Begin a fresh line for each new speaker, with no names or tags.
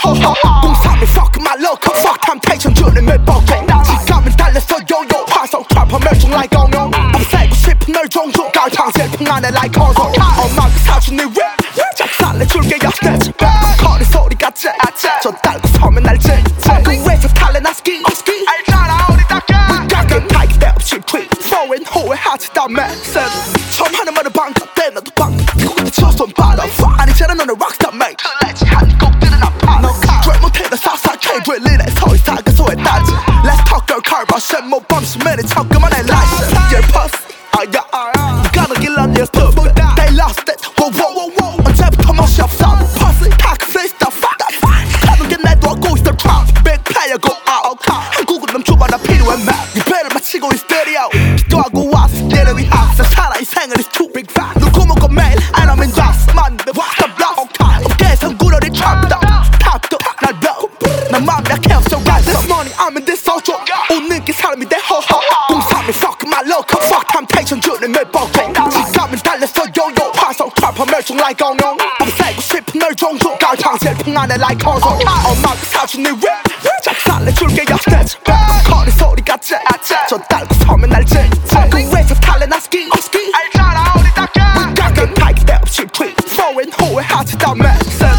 호호 공삼이 fuck my local fuck temptation 주는 밀봉 지감은 달렸어 요요 화성 트래퍼 멸종 like 공룡 없애고 싶은 널 종종 갈팡질풍 안에 like 콘솔 엄마가 사준 네 랩 작살내줄게 야스테지 거리 소리 같지 저 달고 서면 알지 그 위에서 탈래 나 스키 알잖아 우리 닦여 위각은 타이기 때 없이 tweet foreign 후회하지다 message 처음 하는 말은 반갑대 나도 반갑 그때 쳤어 받아 아니잖아 너는 락스타 mate 클래치 한 곡들은 아파 너 드랩 못해도 사사케 드릴리네 서울 사가소에 따지 Let's talk girl 칼바션 못 범심해내 척그만해 라이센스 Your pussy 가는 길 난 yes too They lost it 언제부터 멋이 없어 pussy 타크 freestyle fuck 가는 게 내도 하고 있어 crowd Big player go out 한국은 넘쳐봐 나 필요해 map 유배를 마치고 이 스테레오 기도하고 와서 내려 위하서 살아 이 생을 is too big fat 널 고먹어 매일 and I'm in dust 만데 stop block 업계에선 구러리 trap도 탑도 날 blow 난 마음 약해 없어 right this morning I'm in this sojo 웃는 게 사람이 돼 호호 공삼이 fuck my local fuck temptation 주는 밀봉 지감은 달렸어 요요 화성 트래퍼 멸종 like 공룡 없애고 싶은 널 종종 갈팡질풍 안에 like 콘솔 엄마가 사준 네 랩 작살내줄게 야스테지 거리 소리 같지 저 달고 서면 알지 그 위에서 탈래 나 스키 알잖아 우리 닦여 위각은 타이기 때 없이 tweet foreign 후회하지다 message